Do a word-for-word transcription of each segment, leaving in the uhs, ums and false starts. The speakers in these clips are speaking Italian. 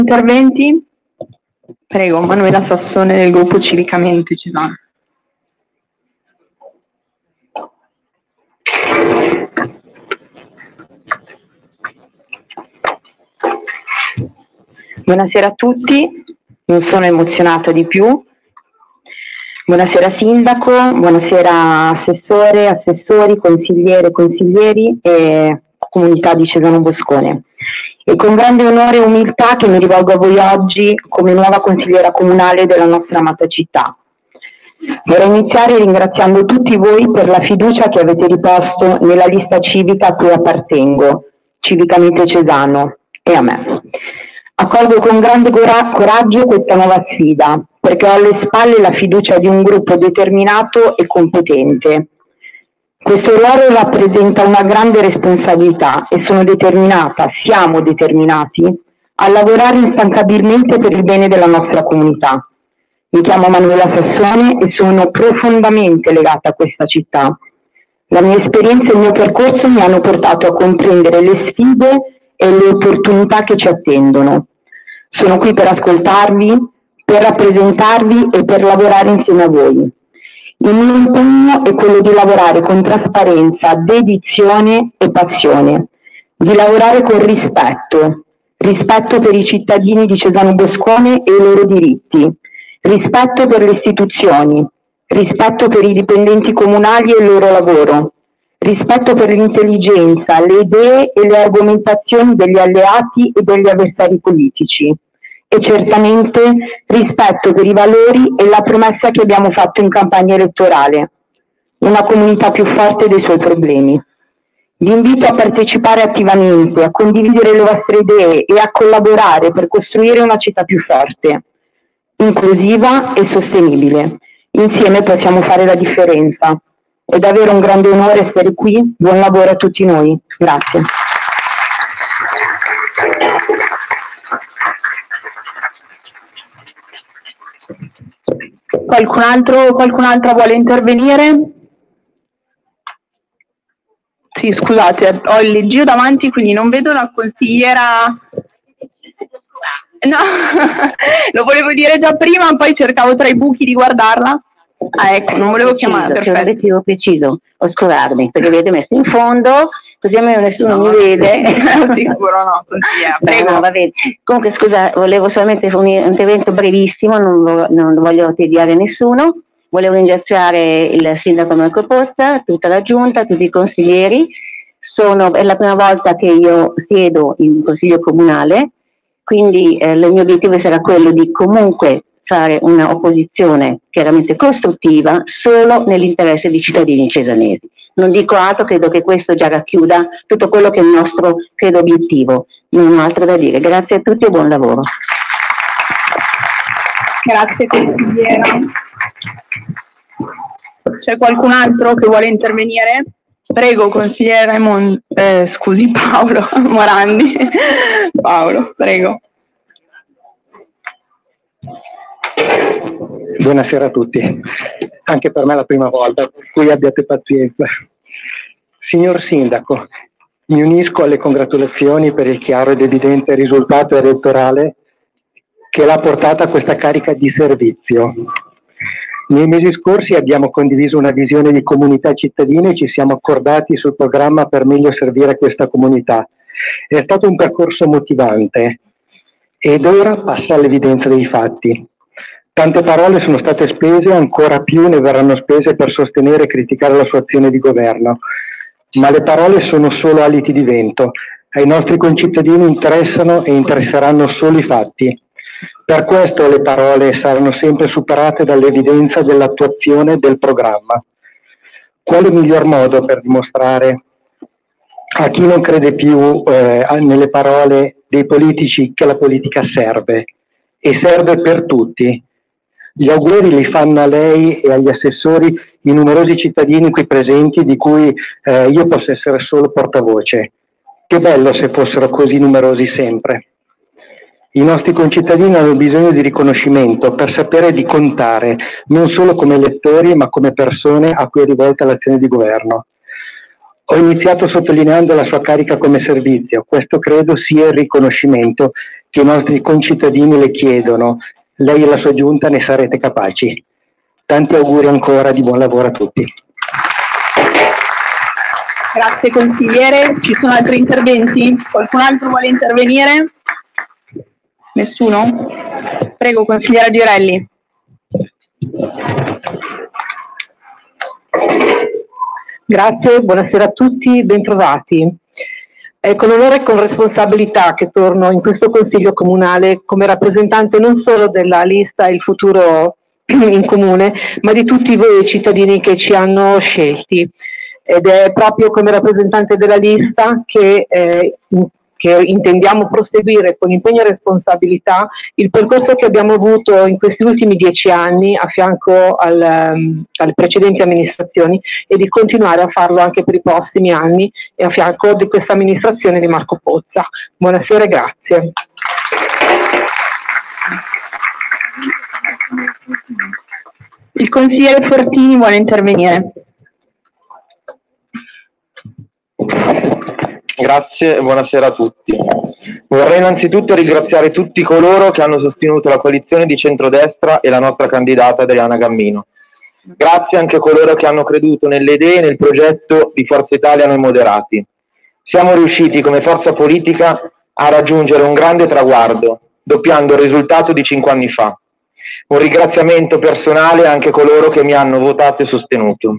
Interventi? Prego, Manuela Sassone del gruppo Civicamente Cesano. Buonasera a tutti, non sono emozionata di più. Buonasera Sindaco, buonasera Assessore, Assessori, Consigliere, Consiglieri e comunità di Cesano Boscone. È con grande onore e umiltà che mi rivolgo a voi oggi come nuova consigliera comunale della nostra amata città. Vorrei iniziare ringraziando tutti voi per la fiducia che avete riposto nella lista civica a cui appartengo, Civicamente Cesano, e a me. Accolgo con grande coraggio questa nuova sfida, perché ho alle spalle la fiducia di un gruppo determinato e competente. Questo ruolo rappresenta una grande responsabilità e sono determinata, siamo determinati, a lavorare instancabilmente per il bene della nostra comunità. Mi chiamo Manuela Sassone e sono profondamente legata a questa città. La mia esperienza e il mio percorso mi hanno portato a comprendere le sfide e le opportunità che ci attendono. Sono qui per ascoltarvi, per rappresentarvi e per lavorare insieme a voi. Il mio impegno è quello di lavorare con trasparenza, dedizione e passione, di lavorare con rispetto, rispetto per i cittadini di Cesano Boscone e i loro diritti, rispetto per le istituzioni, rispetto per i dipendenti comunali e il loro lavoro, rispetto per l'intelligenza, le idee e le argomentazioni degli alleati e degli avversari politici e certamente rispetto per i valori e la promessa che abbiamo fatto in campagna elettorale, una comunità più forte dei suoi problemi. Vi invito a partecipare attivamente, a condividere le vostre idee e a collaborare per costruire una città più forte, inclusiva e sostenibile. Insieme possiamo fare la differenza. È davvero un grande onore essere qui. Buon lavoro a tutti noi. Grazie. Qualcun altro, qualcun'altra vuole intervenire? Sì, scusate, ho il leggio davanti, quindi non vedo la consigliera. No, lo volevo dire già prima, poi cercavo tra i buchi di guardarla. Ah, ecco, non volevo chiamare. C'è un obiettivo preciso, oscurarmi, perché vi avete messo in fondo, così a me nessuno no, mi vede. Sicuro no, consigliera. Prego. No, va bene. Comunque scusa, volevo solamente fare un intervento brevissimo, non, non voglio tediare nessuno. Volevo ringraziare il sindaco Marco Pozza, tutta la giunta, tutti i consiglieri. Sono, è la prima volta che io siedo in consiglio comunale, quindi eh, il mio obiettivo sarà quello di comunque fare una opposizione chiaramente costruttiva solo nell'interesse dei cittadini cesanesi. Non dico altro, credo che questo già racchiuda tutto quello che è il nostro, credo, obiettivo. Non ho altro da dire. Grazie a tutti e buon lavoro. Grazie consigliera. C'è qualcun altro che vuole intervenire? Prego, consigliere Mon eh, scusi Paolo Morandi. Paolo, prego. Buonasera a tutti, anche per me è la prima volta, per cui abbiate pazienza. Signor Sindaco, mi unisco alle congratulazioni per il chiaro ed evidente risultato elettorale che l'ha portata a questa carica di servizio. Nei mesi scorsi abbiamo condiviso una visione di comunità cittadina e ci siamo accordati sul programma per meglio servire questa comunità. È stato un percorso motivante ed ora passa all'evidenza dei fatti. Tante parole sono state spese, ancora più ne verranno spese per sostenere e criticare la sua azione di governo, ma le parole sono solo aliti di vento. Ai nostri concittadini interessano e interesseranno solo i fatti. Per questo le parole saranno sempre superate dall'evidenza dell'attuazione del programma. Quale miglior modo per dimostrare a chi non crede più eh, nelle parole dei politici che la politica serve, e serve per tutti? Gli auguri li fanno a lei e agli assessori i numerosi cittadini qui presenti, di cui eh, io posso essere solo portavoce. Che bello se fossero così numerosi sempre. I nostri concittadini hanno bisogno di riconoscimento per sapere di contare, non solo come elettori, ma come persone a cui è rivolta l'azione di governo. Ho iniziato sottolineando la sua carica come servizio. Questo credo sia il riconoscimento che i nostri concittadini le chiedono. Lei e la sua giunta ne sarete capaci. Tanti auguri ancora di buon lavoro a tutti. Grazie consigliere. Ci sono altri interventi? Qualcun altro vuole intervenire? Nessuno? Prego, consigliera Giorelli. Grazie, buonasera a tutti, bentrovati. È con onore e con responsabilità che torno in questo Consiglio Comunale come rappresentante non solo della lista Il Futuro in Comune, ma di tutti voi cittadini che ci hanno scelti. Ed è proprio come rappresentante della lista che, eh, che intendiamo proseguire con impegno e responsabilità il percorso che abbiamo avuto in questi ultimi dieci anni a fianco al, um, alle precedenti amministrazioni e di continuare a farlo anche per i prossimi anni e a fianco di questa amministrazione di Marco Pozza. Buonasera e grazie. Il consigliere Fortini vuole intervenire. Grazie e buonasera a tutti. Vorrei innanzitutto ringraziare tutti coloro che hanno sostenuto la coalizione di centrodestra e la nostra candidata Adriana Gammino. Grazie anche a coloro che hanno creduto nelle idee e nel progetto di Forza Italia Noi Moderati. Siamo riusciti come forza politica a raggiungere un grande traguardo, doppiando il risultato di cinque anni fa. Un ringraziamento personale anche a coloro che mi hanno votato e sostenuto.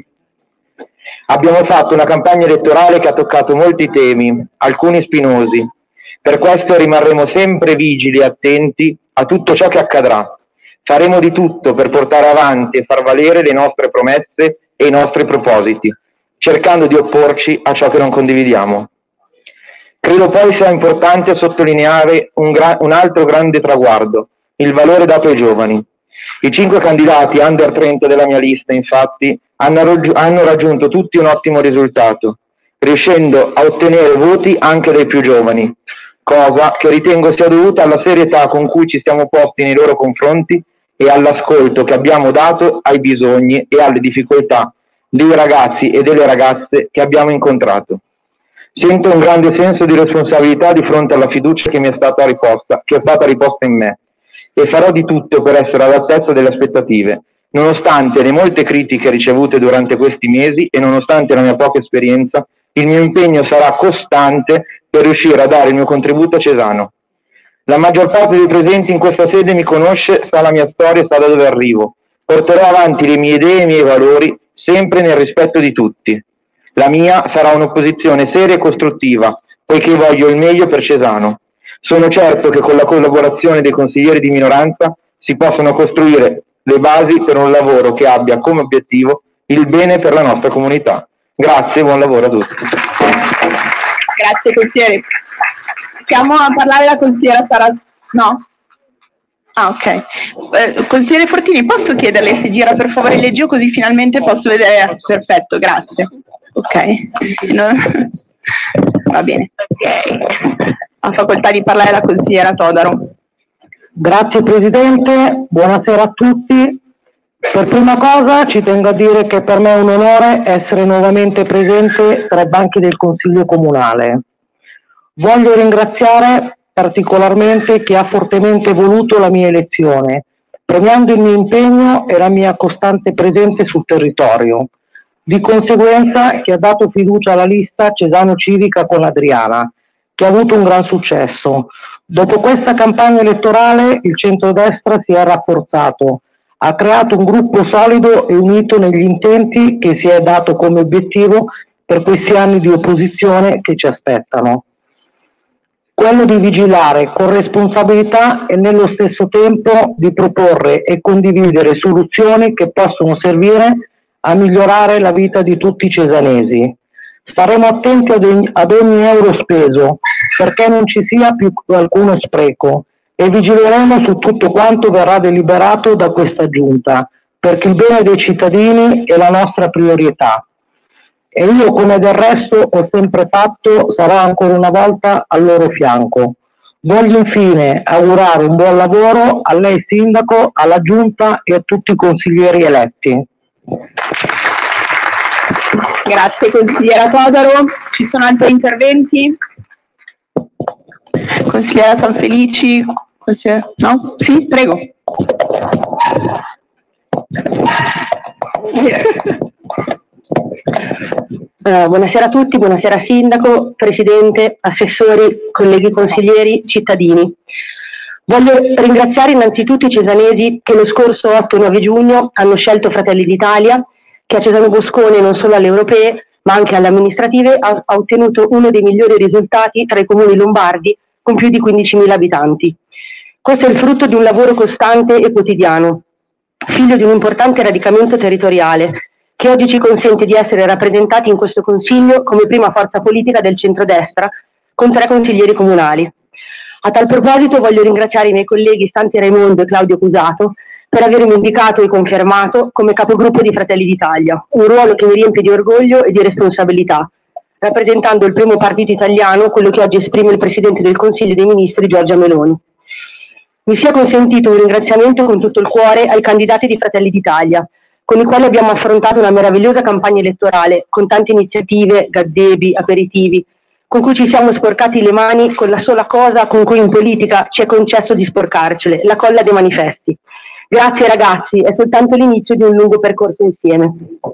Abbiamo fatto una campagna elettorale che ha toccato molti temi, alcuni spinosi. Per questo rimarremo sempre vigili e attenti a tutto ciò che accadrà. Faremo di tutto per portare avanti e far valere le nostre promesse e i nostri propositi, cercando di opporci a ciò che non condividiamo. Credo poi sia importante sottolineare un, gra- un altro grande traguardo, il valore dato ai giovani. I cinque candidati under trenta della mia lista, infatti, hanno, raggi- hanno raggiunto tutti un ottimo risultato, riuscendo a ottenere voti anche dai più giovani, cosa che ritengo sia dovuta alla serietà con cui ci siamo posti nei loro confronti e all'ascolto che abbiamo dato ai bisogni e alle difficoltà dei ragazzi e delle ragazze che abbiamo incontrato. Sento un grande senso di responsabilità di fronte alla fiducia che mi è stata riposta, che è stata riposta in me, e farò di tutto per essere all'altezza delle aspettative, nonostante le molte critiche ricevute durante questi mesi e nonostante la mia poca esperienza. Il mio impegno sarà costante per riuscire a dare il mio contributo a Cesano. La maggior parte dei presenti in questa sede mi conosce, sa la mia storia e sa da dove arrivo. Porterò avanti le mie idee e i miei valori, sempre nel rispetto di tutti. La mia sarà un'opposizione seria e costruttiva, poiché voglio il meglio per Cesano. Sono certo che con la collaborazione dei consiglieri di minoranza si possono costruire le basi per un lavoro che abbia come obiettivo il bene per la nostra comunità. Grazie e buon lavoro a tutti. Grazie consigliere. Siamo a parlare la consigliera Sara. No? Ah, ok. Eh, consigliere Fortini, posso chiederle se gira per favore il leggio così finalmente posso vedere? Perfetto, grazie. Ok. No. Va bene. Ok. Ha facoltà di parlare la consigliera Todaro. Grazie Presidente, buonasera a tutti. Per prima cosa ci tengo a dire che per me è un onore essere nuovamente presente tra i banchi del Consiglio Comunale. Voglio ringraziare particolarmente chi ha fortemente voluto la mia elezione, premiando il mio impegno e la mia costante presenza sul territorio. Di conseguenza chi ha dato fiducia alla lista Cesano Civica con Adriana, che ha avuto un gran successo. Dopo questa campagna elettorale il centrodestra si è rafforzato, ha creato un gruppo solido e unito negli intenti che si è dato come obiettivo per questi anni di opposizione che ci aspettano. Quello di vigilare con responsabilità e nello stesso tempo di proporre e condividere soluzioni che possono servire a migliorare la vita di tutti i cesanesi. Staremo attenti ad ogni, ad ogni euro speso perché non ci sia più alcuno spreco e vigileremo su tutto quanto verrà deliberato da questa giunta perché il bene dei cittadini è la nostra priorità. E io, come del resto ho sempre fatto, sarò ancora una volta al loro fianco. Voglio infine augurare un buon lavoro a lei Sindaco, alla Giunta e a tutti i consiglieri eletti. Grazie consigliera Todaro. Ci sono altri interventi? Consigliera Sanfelici, consigliera... no? Sì, prego. Uh, buonasera a tutti, buonasera Sindaco, Presidente, Assessori, colleghi consiglieri, cittadini. Voglio ringraziare innanzitutto i cesanesi che lo scorso otto e nove giugno hanno scelto Fratelli d'Italia, che a Cesano Boscone non solo alle europee ma anche alle amministrative ha, ha ottenuto uno dei migliori risultati tra i comuni lombardi con più di quindicimila abitanti. Questo è il frutto di un lavoro costante e quotidiano, figlio di un importante radicamento territoriale che oggi ci consente di essere rappresentati in questo Consiglio come prima forza politica del centrodestra con tre consiglieri comunali. A tal proposito voglio ringraziare i miei colleghi Santi Raimondo e Claudio Cusato per avermi indicato e confermato come capogruppo di Fratelli d'Italia, un ruolo che mi riempie di orgoglio e di responsabilità, rappresentando il primo partito italiano, quello che oggi esprime il Presidente del Consiglio dei Ministri Giorgia Meloni. Mi sia consentito un ringraziamento con tutto il cuore ai candidati di Fratelli d'Italia, con i quali abbiamo affrontato una meravigliosa campagna elettorale, con tante iniziative, gazebi, aperitivi, con cui ci siamo sporcati le mani con la sola cosa con cui in politica ci è concesso di sporcarcele, la colla dei manifesti. Grazie ragazzi, è soltanto l'inizio di un lungo percorso insieme.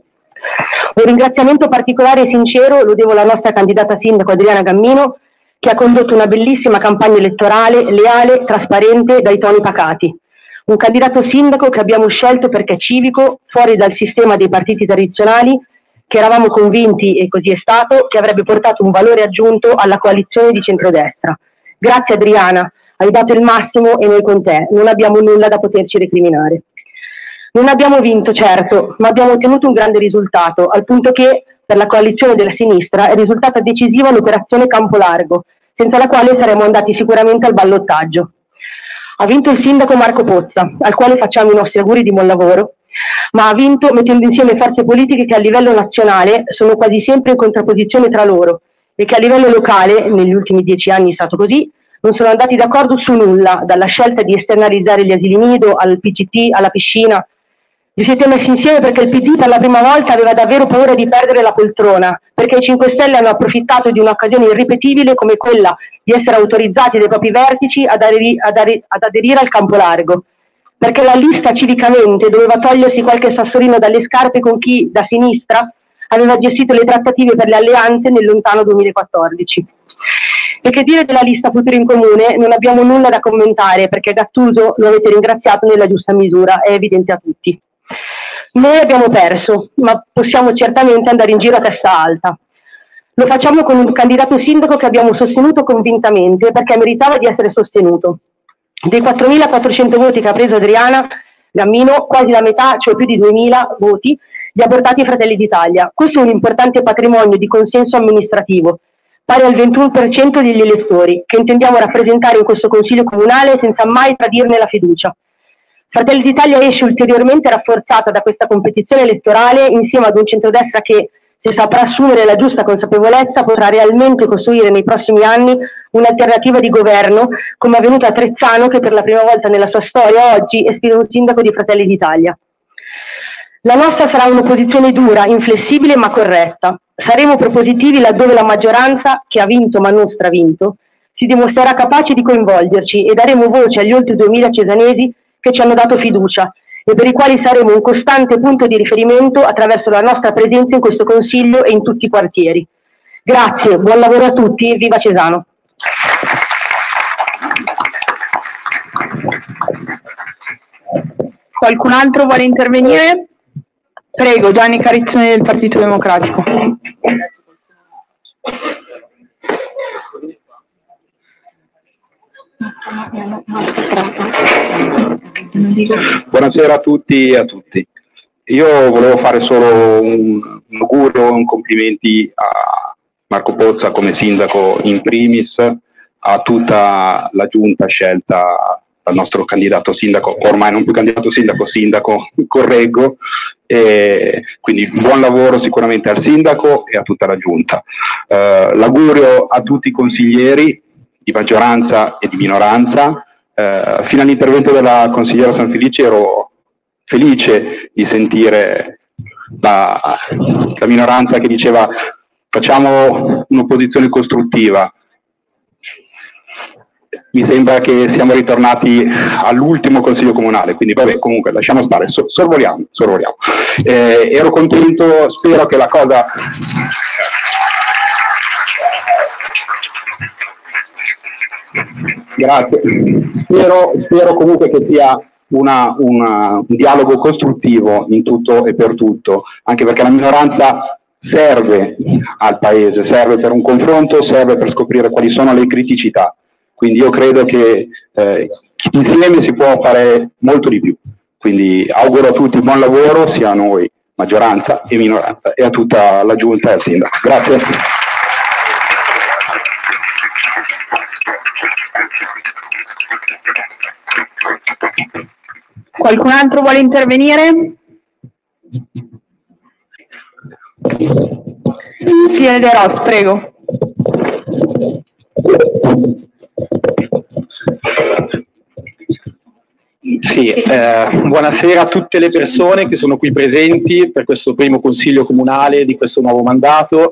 Un ringraziamento particolare e sincero lo devo alla nostra candidata sindaco Adriana Gammino, che ha condotto una bellissima campagna elettorale, leale, trasparente, dai toni pacati. Un candidato sindaco che abbiamo scelto perché è civico, fuori dal sistema dei partiti tradizionali, che eravamo convinti, e così è stato, che avrebbe portato un valore aggiunto alla coalizione di centrodestra. Grazie Adriana, hai dato il massimo e noi con te, non abbiamo nulla da poterci recriminare. Non abbiamo vinto, certo, ma abbiamo ottenuto un grande risultato, al punto che per la coalizione della sinistra è risultata decisiva l'operazione Campolargo, senza la quale saremmo andati sicuramente al ballottaggio. Ha vinto il sindaco Marco Pozza, al quale facciamo i nostri auguri di buon lavoro, ma ha vinto mettendo insieme forze politiche che a livello nazionale sono quasi sempre in contrapposizione tra loro e che a livello locale, negli ultimi dieci anni è stato così, non sono andati d'accordo su nulla, dalla scelta di esternalizzare gli asili nido al P G T, alla piscina. Vi siete messi insieme perché il P D per la prima volta aveva davvero paura di perdere la poltrona, perché i cinque Stelle hanno approfittato di un'occasione irripetibile come quella di essere autorizzati dai propri vertici ad, aderi- ad, aderi- ad aderire al Campolargo, perché la lista civicamente doveva togliersi qualche sassolino dalle scarpe con chi, da sinistra, aveva gestito le trattative per le alleanze nel lontano duemilaquattordici. E che dire della lista Futuro in Comune? Non abbiamo nulla da commentare, perché Gattuso lo avete ringraziato nella giusta misura, è evidente a tutti. Noi abbiamo perso, ma possiamo certamente andare in giro a testa alta. Lo facciamo con un candidato sindaco che abbiamo sostenuto convintamente perché meritava di essere sostenuto. Dei quattromilaquattrocento voti che ha preso Adriana Gammino, quasi la metà, cioè più di duemila voti, li ha portati Fratelli d'Italia. Questo è un importante patrimonio di consenso amministrativo, pari al ventuno per cento degli elettori, che intendiamo rappresentare in questo Consiglio Comunale senza mai tradirne la fiducia. Fratelli d'Italia esce ulteriormente rafforzata da questa competizione elettorale insieme ad un centrodestra che, se saprà assumere la giusta consapevolezza, potrà realmente costruire nei prossimi anni un'alternativa di governo, come è avvenuto a Trezzano, che per la prima volta nella sua storia oggi esprime un sindaco di Fratelli d'Italia. La nostra sarà un'opposizione dura, inflessibile ma corretta. Saremo propositivi laddove la maggioranza, che ha vinto ma non stravinto, si dimostrerà capace di coinvolgerci e daremo voce agli oltre duemila cesanesi che ci hanno dato fiducia e per i quali saremo un costante punto di riferimento attraverso la nostra presenza in questo Consiglio e in tutti i quartieri. Grazie, buon lavoro a tutti e viva Cesano! Qualcun altro vuole intervenire? Prego, Gianni Carizzoni del Partito Democratico. Buonasera a tutti e a tutti. Io volevo fare solo un, un augurio, un complimenti a Marco Pozza come sindaco in primis, a tutta la giunta scelta dal nostro candidato sindaco, ormai non più candidato sindaco, sindaco, correggo, e quindi buon lavoro sicuramente al sindaco e a tutta la giunta. Uh, l'augurio a tutti i consiglieri di maggioranza e di minoranza. Uh, fino all'intervento della consigliera Sanfelici ero felice di sentire la, la minoranza che diceva facciamo un'opposizione costruttiva. mi sembra che siamo ritornati all'ultimo consiglio comunale, quindi vabbè, comunque lasciamo stare, so, sorvoliamo, sorvoliamo. Eh, ero contento, spero che la cosa... Grazie, spero, spero comunque che sia una, una, un dialogo costruttivo in tutto e per tutto, anche perché la minoranza serve al Paese, serve per un confronto, serve per scoprire quali sono le criticità. Quindi io credo che eh, insieme si può fare molto di più. Quindi auguro a tutti buon lavoro, sia a noi, maggioranza e minoranza, e a tutta la giunta e al sindaco. Grazie. Qualcun altro vuole intervenire? Consigliere De Ros, prego. Sì, eh, buonasera a tutte le persone che sono qui presenti per questo primo consiglio comunale di questo nuovo mandato.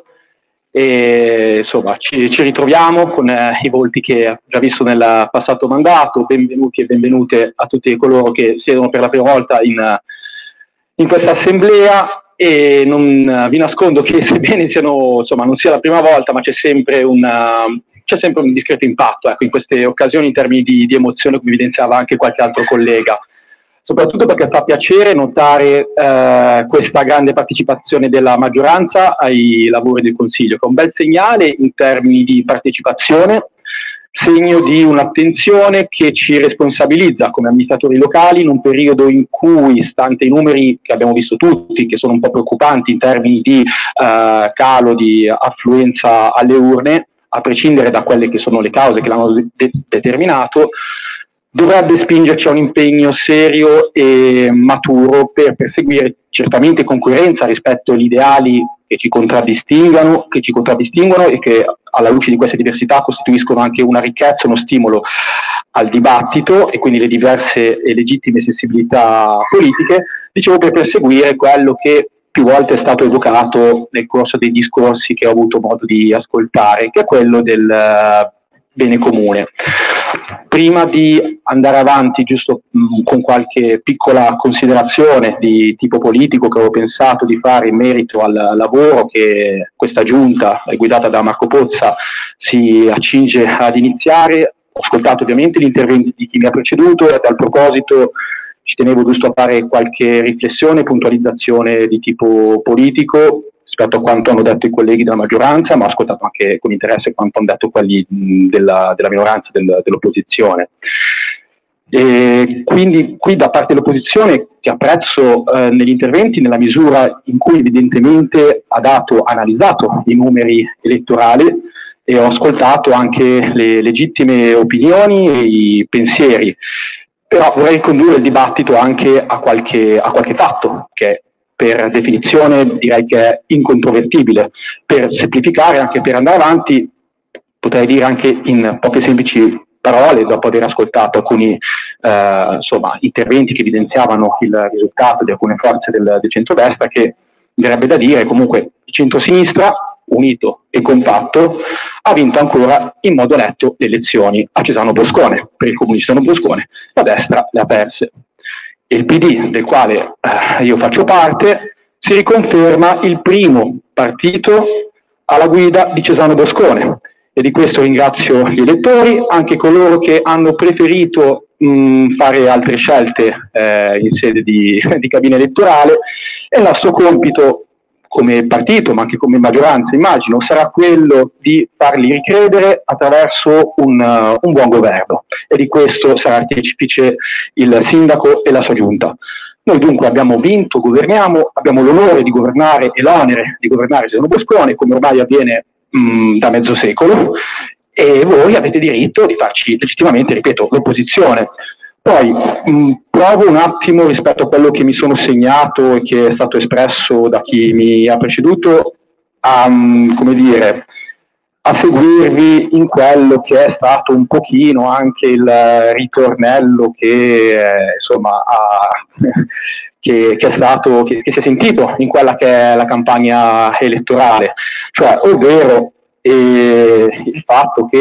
E, insomma, ci, ci ritroviamo con eh, i volti che ho già visto nel passato mandato. Benvenuti e benvenute a tutti coloro che siedono per la prima volta in, in questa assemblea. E non vi nascondo che sebbene siano, insomma, non sia la prima volta, ma c'è sempre una, c'è sempre un discreto impatto, ecco, in queste occasioni in termini di, di emozione, come evidenziava anche qualche altro collega, soprattutto perché fa piacere notare eh, questa grande partecipazione della maggioranza ai lavori del Consiglio, che è un bel segnale in termini di partecipazione, segno di un'attenzione che ci responsabilizza come amministratori locali in un periodo in cui, stante i numeri che abbiamo visto tutti, che sono un po' preoccupanti in termini di eh, calo di affluenza alle urne, a prescindere da quelle che sono le cause che l'hanno de- determinato, dovrebbe spingerci a un impegno serio e maturo per perseguire certamente con coerenza rispetto agli ideali che ci contraddistinguono, che ci contraddistinguono e che alla luce di queste diversità costituiscono anche una ricchezza, uno stimolo al dibattito e quindi le diverse e legittime sensibilità politiche, dicevo, per perseguire quello che più volte è stato evocato nel corso dei discorsi che ho avuto modo di ascoltare, che è quello del bene comune. Prima di andare avanti, giusto mh, con qualche piccola considerazione di tipo politico che avevo pensato di fare in merito al lavoro che questa giunta, guidata da Marco Pozza, si accinge ad iniziare, ho ascoltato ovviamente gli interventi di chi mi ha preceduto e a tal proposito ci tenevo giusto a fare qualche riflessione e puntualizzazione di tipo politico rispetto a quanto hanno detto i colleghi della maggioranza, ma ho ascoltato anche con interesse quanto hanno detto quelli della, della minoranza, del, dell'opposizione. E quindi qui da parte dell'opposizione ti apprezzo eh, negli interventi nella misura in cui evidentemente ha dato, analizzato i numeri elettorali e ho ascoltato anche le legittime opinioni e i pensieri, però vorrei ricondurre il dibattito anche a qualche, a qualche fatto che per definizione direi che è incontrovertibile. Per semplificare, anche per andare avanti, potrei dire anche in poche semplici parole, dopo aver ascoltato alcuni eh, insomma, interventi che evidenziavano il risultato di alcune forze del, del centrodestra, che verrebbe da dire comunque il centrosinistra, unito e compatto, ha vinto ancora in modo netto le elezioni a Cesano Boscone, per il comunista Boscone, la destra le ha perse. Il P D, del quale eh, io faccio parte, si riconferma il primo partito alla guida di Cesano Boscone e di questo ringrazio gli elettori, anche coloro che hanno preferito mh, fare altre scelte eh, in sede di, di cabina elettorale, e il nostro compito come partito, ma anche come maggioranza, immagino, sarà quello di farli ricredere attraverso un, uh, un buon governo, e di questo sarà artefice il sindaco e la sua giunta. Noi dunque abbiamo vinto, governiamo, abbiamo l'onore di governare e l'onere di governare Cesano Boscone, come ormai avviene mh, da mezzo secolo, e voi avete diritto di farci legittimamente, ripeto, l'opposizione. Poi mh, provo un attimo rispetto a quello che mi sono segnato e che è stato espresso da chi mi ha preceduto a, mh, come dire, a seguirvi in quello che è stato un pochino anche il ritornello che, eh, insomma, ha, che, che è stato, che, che si è sentito in quella che è la campagna elettorale, cioè ovvero eh, il fatto che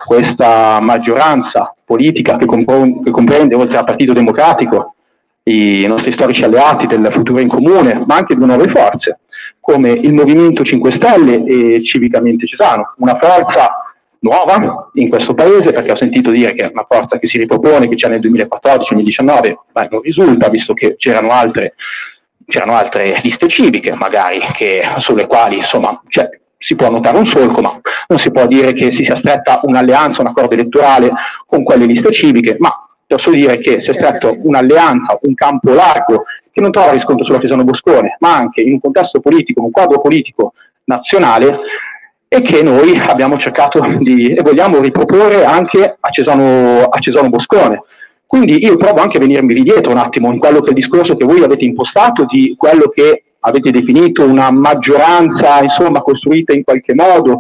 questa maggioranza politica che, compro- che comprende, oltre al Partito Democratico, i nostri storici alleati del Futuro in Comune, ma anche due nuove forze, come il Movimento cinque Stelle e Civicamente Cesano, una forza nuova in questo paese, perché ho sentito dire che è una forza che si ripropone, che c'è nel duemilaquattordici duemiladiciannove, ma non risulta, visto che c'erano altre, c'erano altre liste civiche, magari, che, sulle quali insomma cioè, si può notare un solco, ma non si può dire che si sia stretta un'alleanza, un accordo elettorale con quelle liste civiche, ma posso dire che si è stretto un'alleanza, un campo largo, che non trova riscontro solo a Cesano Boscone, ma anche in un contesto politico, un quadro politico nazionale, e che noi abbiamo cercato di, e vogliamo riproporre anche a Cesano, a Cesano Boscone. Quindi io provo anche a venirmi dietro un attimo in quello che è il discorso che voi avete impostato di quello che avete definito una maggioranza, insomma, costruita in qualche modo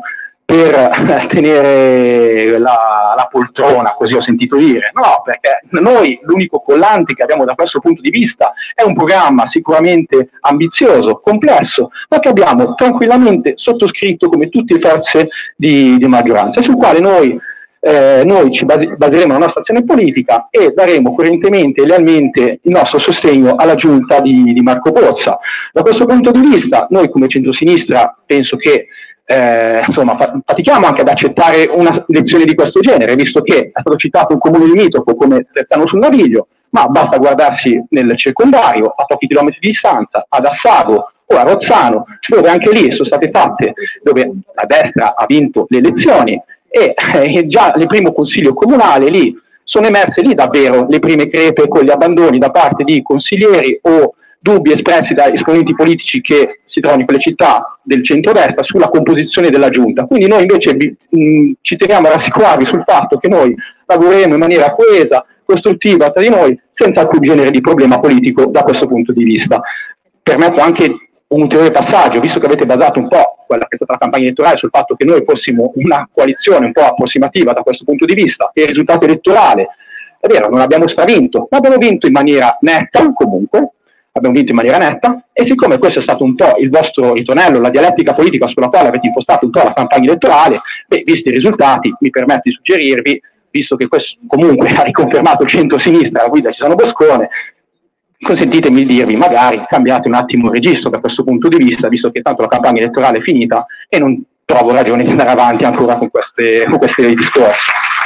per tenere la, la poltrona, così ho sentito dire. No, perché noi l'unico collante che abbiamo da questo punto di vista è un programma sicuramente ambizioso, complesso, ma che abbiamo tranquillamente sottoscritto come tutte le forze di, di maggioranza, sul quale noi, eh, noi ci base, baseremo la nostra azione politica e daremo coerentemente e lealmente il nostro sostegno alla giunta di, di Marco Pozza. Da questo punto di vista, noi come centrosinistra penso che Eh, insomma, fatichiamo anche ad accettare una lezione di questo genere, visto che è stato citato un comune limitrofo come Rezzano sul Naviglio, ma basta guardarsi nel circondario, a pochi chilometri di distanza, ad Assago o a Rozzano, dove anche lì sono state fatte, dove la destra ha vinto le elezioni, e eh, già nel primo consiglio comunale lì sono emerse lì davvero le prime crepe con gli abbandoni da parte di consiglieri o dubbi espressi da esponenti politici che si trovano in quelle città del centrodestra sulla composizione della giunta. Quindi noi invece mh, ci teniamo a rassicurarvi sul fatto che noi lavoreremo in maniera coesa, costruttiva tra di noi, senza alcun genere di problema politico da questo punto di vista. Permetto anche un ulteriore passaggio, visto che avete basato un po' quella che è stata la campagna elettorale sul fatto che noi fossimo una coalizione un po' approssimativa da questo punto di vista, e il risultato elettorale, è vero, non abbiamo stravinto, ma abbiamo vinto in maniera netta comunque, abbiamo vinto in maniera netta, e siccome questo è stato un po' il vostro ritornello, la dialettica politica sulla quale avete impostato un po' la campagna elettorale, beh, visti i risultati, mi permetto di suggerirvi, visto che questo comunque ha riconfermato il centro-sinistra, la guida Cesano Boscone, consentitemi di dirvi, magari cambiate un attimo il registro da questo punto di vista, visto che tanto la campagna elettorale è finita e non trovo ragione di andare avanti ancora con queste, con questi discorsi.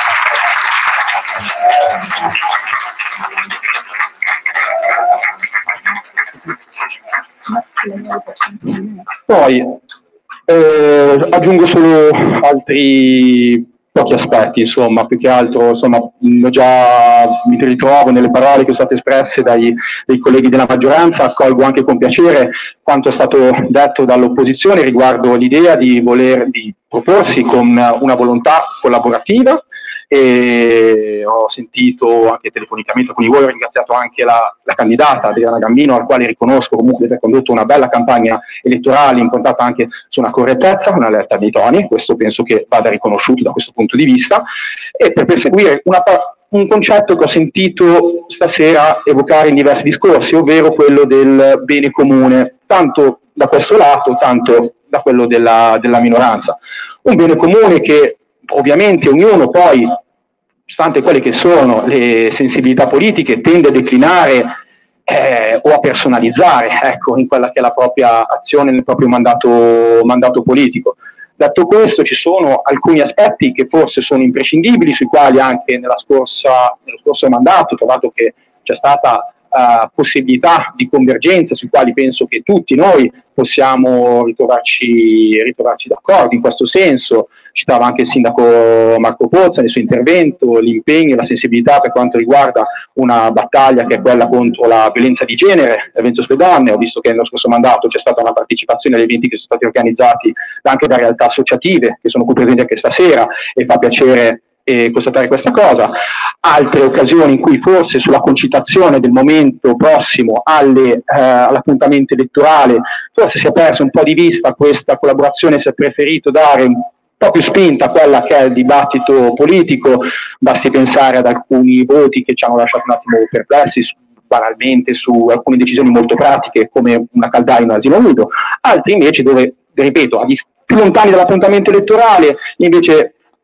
Poi eh, aggiungo solo altri pochi aspetti, insomma, più che altro, insomma, già mi ritrovo nelle parole che sono state espresse dai, dai colleghi della maggioranza, accolgo anche con piacere quanto è stato detto dall'opposizione riguardo l'idea di voler di proporsi con una volontà collaborativa, e ho sentito anche telefonicamente alcuni di voi, ho ringraziato anche la, la candidata Adriana Gambino, al quale riconosco comunque di aver condotto una bella campagna elettorale improntata anche su una correttezza, una lealtà dei toni, questo penso che vada riconosciuto da questo punto di vista, e per perseguire una, un concetto che ho sentito stasera evocare in diversi discorsi, ovvero quello del bene comune, tanto da questo lato, tanto da quello della, della minoranza. Un bene comune che ovviamente ognuno poi, stante quelle che sono le sensibilità politiche, tende a declinare eh, o a personalizzare, ecco, in quella che è la propria azione, nel proprio mandato, mandato politico. Detto questo, ci sono alcuni aspetti che forse sono imprescindibili, sui quali anche nella scorsa, nello scorso mandato ho trovato che c'è stata uh, possibilità di convergenza, sui quali penso che tutti noi possiamo ritrovarci, ritrovarci d'accordo in questo senso. Citava anche il sindaco Marco Pozza nel suo intervento l'impegno e la sensibilità per quanto riguarda una battaglia che è quella contro la violenza di genere, l'evento sulle donne. Ho visto che nello scorso mandato c'è stata una partecipazione agli eventi che sono stati organizzati anche da realtà associative che sono qui presenti anche stasera, e fa piacere eh, constatare questa cosa. Altre occasioni in cui forse sulla concitazione del momento prossimo alle, eh, all'appuntamento elettorale forse si è perso un po' di vista questa collaborazione, si è preferito dare un po' più spinta a quella che è il dibattito politico, basti pensare ad alcuni voti che ci hanno lasciato un attimo perplessi, banalmente su alcune decisioni molto pratiche come una caldaia in un asilo nudo, altri invece dove, ripeto, più lontani dall'appuntamento elettorale, invece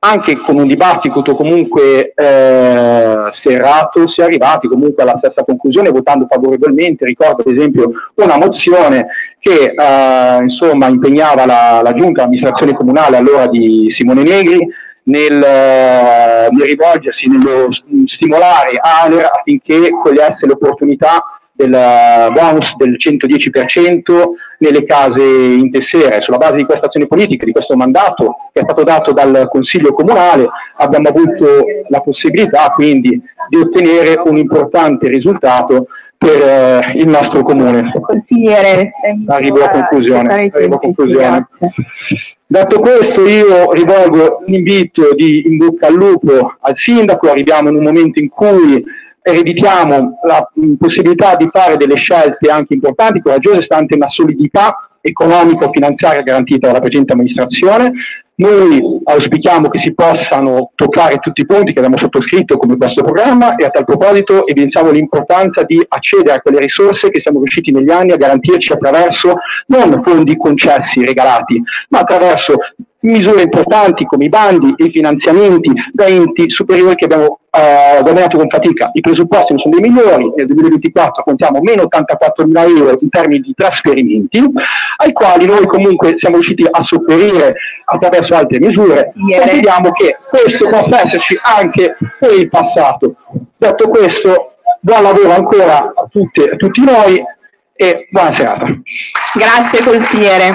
anche con un dibattito comunque eh, serrato si è arrivati comunque alla stessa conclusione votando favorevolmente. Ricordo ad esempio una mozione che eh, insomma impegnava la, la giunta amministrazione comunale allora di Simone Negri nel, nel rivolgersi, nello stimolare ANER affinché cogliesse l'opportunità del bonus del centodieci per cento nelle case in tessere. Sulla base di questa azione politica, di questo mandato che è stato dato dal Consiglio Comunale, abbiamo avuto la possibilità quindi di ottenere un importante risultato per eh, il nostro comune. Consigliere, arrivo a conclusione. Arrivo a conclusione. Detto questo, io rivolgo l'invito di in bocca al lupo al sindaco. Arriviamo in un momento in cui ereditiamo la possibilità di fare delle scelte anche importanti, coraggiose, stante una solidità economico-finanziaria garantita dalla presente amministrazione. Noi auspichiamo che si possano toccare tutti i punti che abbiamo sottoscritto come questo programma e a tal proposito evidenziamo l'importanza di accedere a quelle risorse che siamo riusciti negli anni a garantirci attraverso non fondi concessi, regalati, ma attraverso misure importanti come i bandi e i finanziamenti da enti superiori che abbiamo eh, guadagnato con fatica. I presupposti non sono dei migliori, nel duemilaventiquattro contiamo meno ottantaquattromila euro in termini di trasferimenti, ai quali noi comunque siamo riusciti a sopperire attraverso altre misure e vediamo che questo possa esserci anche per il passato. Detto questo, buon lavoro ancora a, tutte, a tutti noi e buona serata. Grazie consigliere.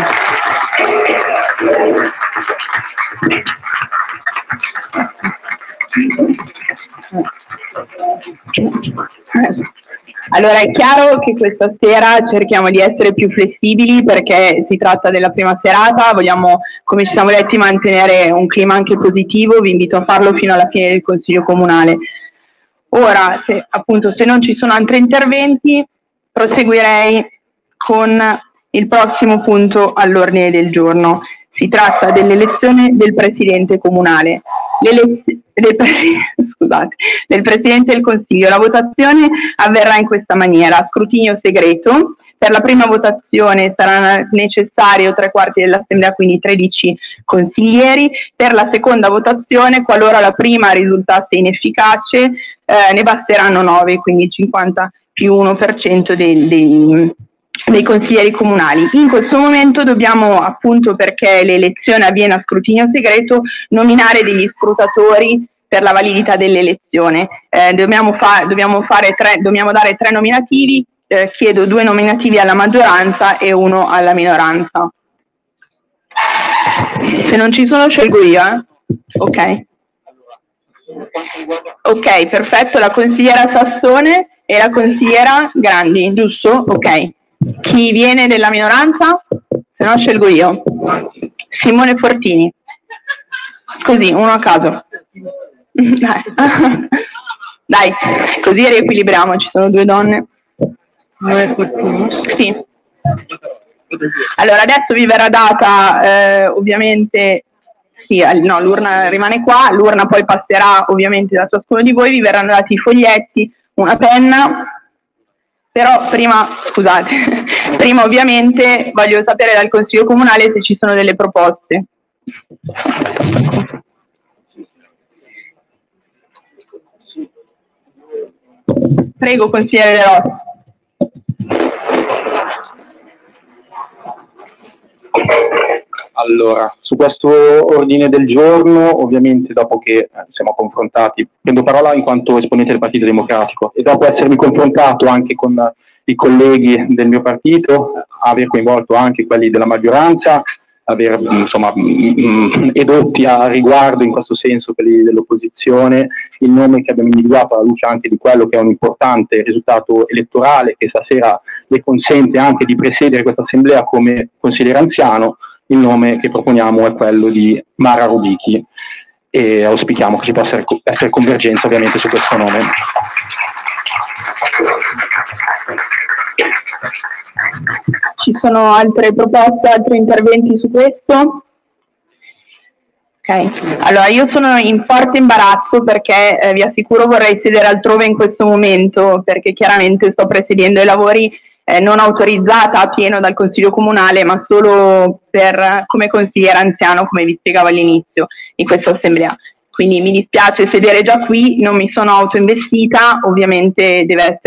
Allora è chiaro che questa sera cerchiamo di essere più flessibili perché si tratta della prima serata, vogliamo, come ci siamo detti, mantenere un clima anche positivo, vi invito a farlo fino alla fine del Consiglio Comunale. Ora, se, appunto, se non ci sono altri interventi, proseguirei con il prossimo punto all'ordine del giorno. Si tratta dell'elezione del Presidente Comunale. Del, scusate, del Presidente del Consiglio. La votazione avverrà in questa maniera: scrutinio segreto. Per la prima votazione sarà necessario tre quarti dell'Assemblea, quindi tredici consiglieri. Per la seconda votazione, qualora la prima risultasse inefficace, eh, ne basteranno nove, quindi il cinquanta più uno per cento dei, dei, dei consiglieri comunali. In questo momento dobbiamo, appunto perché l'elezione avviene a scrutinio segreto, nominare degli scrutatori per la validità dell'elezione. Eh, dobbiamo, fa dobbiamo, fare tre, dobbiamo dare tre nominativi, eh, chiedo due nominativi alla maggioranza e uno alla minoranza. Se non ci sono scelgo io, eh? Ok. Ok, perfetto, la consigliera Sassone e la consigliera Grandi, giusto? Ok. Chi viene della minoranza? Se no scelgo io. Simone Fortini. Così, uno a caso. Dai, Dai così riequilibriamo, ci sono due donne. Sì. Allora, adesso vi verrà data eh, ovviamente, sì, no, l'urna rimane qua, l'urna poi passerà ovviamente da ciascuno di voi, vi verranno dati i foglietti, una penna, però prima, scusate, prima ovviamente voglio sapere dal Consiglio Comunale se ci sono delle proposte. Prego, consigliere De Rossi. Allora, su questo ordine del giorno, ovviamente dopo che eh, siamo confrontati, prendo parola in quanto esponente del Partito Democratico e dopo essermi confrontato anche con eh, i colleghi del mio partito, aver coinvolto anche quelli della maggioranza, aver insomma mh, edotti a riguardo in questo senso quelli dell'opposizione, il nome che abbiamo individuato alla luce anche di quello che è un importante risultato elettorale che stasera le consente anche di presiedere questa assemblea come consigliere anziano. Il nome che proponiamo è quello di Mara Rubichi e auspichiamo che ci possa essere convergenza ovviamente su questo nome. Ci sono altre proposte, altri interventi su questo? Ok, allora io sono in forte imbarazzo perché eh, vi assicuro vorrei sedere altrove in questo momento perché chiaramente sto presiedendo i lavori eh, non autorizzata a pieno dal Consiglio Comunale, ma solo per, come consigliere anziano, come vi spiegavo all'inizio di questa assemblea. Quindi mi dispiace sedere già qui, non mi sono autoinvestita, ovviamente deve essere